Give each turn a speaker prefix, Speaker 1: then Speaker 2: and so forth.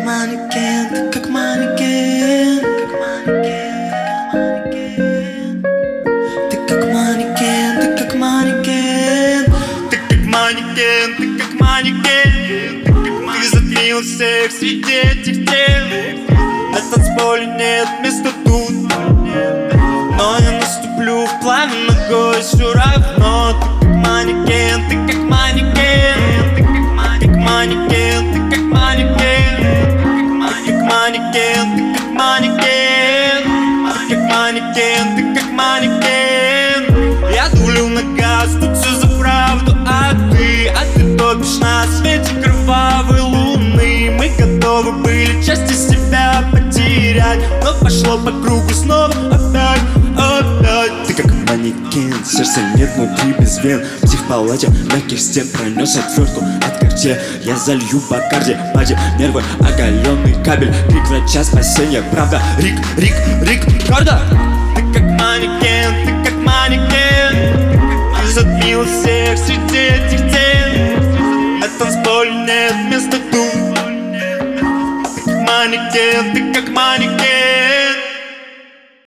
Speaker 1: манекен, ты как манекен, как манекен, ты как манекен, ты как манекен, ты как манекен, ты как манекен, ты затмил всех среди этих тел. На танцполе нет места тут, но я наступлю в пламя ногой все равно. Ты как манекен, ты как манекен, ты как манекен, ты как манекен, ты как манекен, ты как манекен, ты как манекен, ты как манекен. Я дулю на газ, тут все за правду, а ты топишь на свете кровавой луны. Мы готовы были части себя потерять, но пошло по кругу снова опять. Ты как манекен, сердца нет внутри без вен. Психпалате мягких стен пронес отвертку от Cartier. Я залью Бакарди, пади, нервы, оголенный кабель. Крик врача, спасение, правда, Рик, правда. Ты как манекен, ты как манекен, ты затмил всех среди этих тел. На танцполе нет места тут. Ты как манекен, ты как манекен.